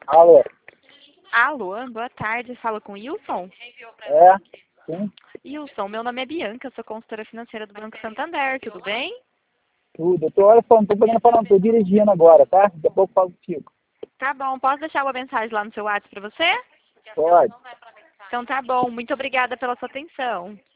Alô? Alô, boa tarde. Falo com o Wilson? É? Sim? Wilson, meu nome é Bianca, sou consultora financeira do Banco Santander, tudo bem? Tudo. Eu tô, olha, não tô podendo falar, não, tô dirigindo agora, tá? Daqui a pouco eu falo contigo. Tá bom, posso deixar uma mensagem lá no seu WhatsApp para você? Pode. Então tá bom, muito obrigada pela sua atenção.